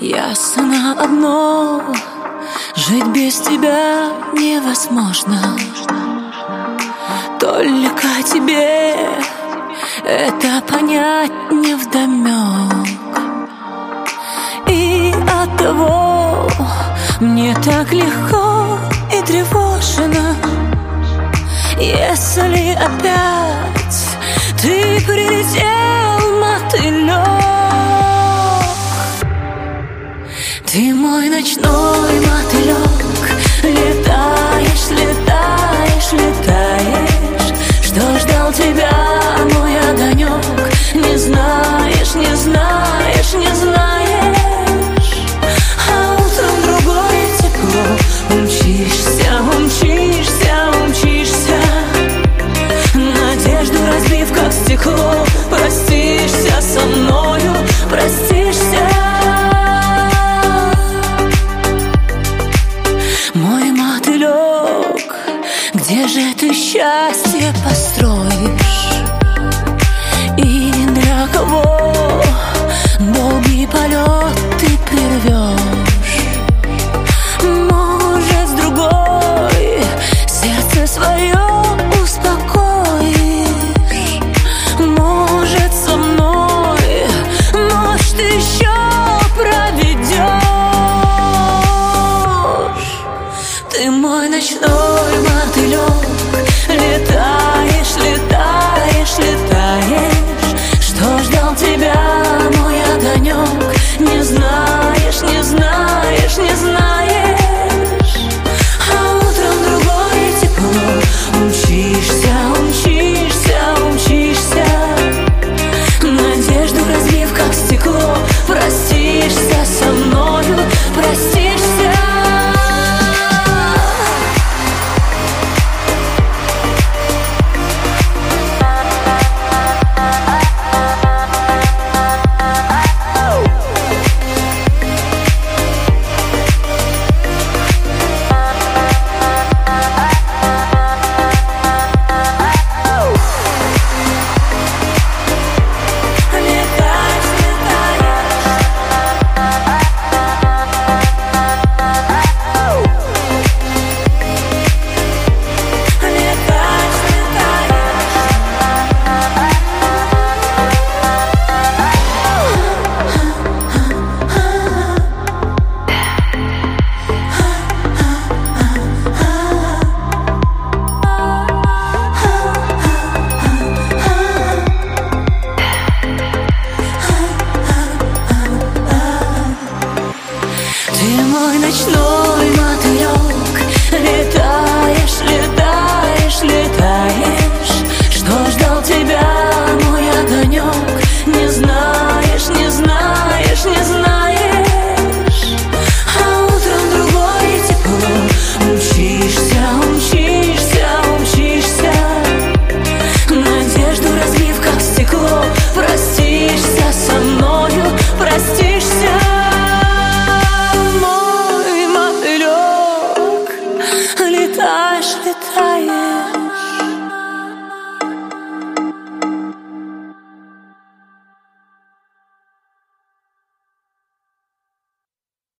Ясно одно, жить без тебя невозможно. Только тебе это понять невдомек. И оттого мне так легко и тревожно, если опять ты прилетел, мотылек. Ты мой ночной мотылек, летаешь, летаешь, летаешь. Что ждал тебя, мой огонек? Не знаешь, не знаешь, не знаешь. А утром другое тепло. Умчишься, умчишься, умчишься, надежду разбив, как стекло.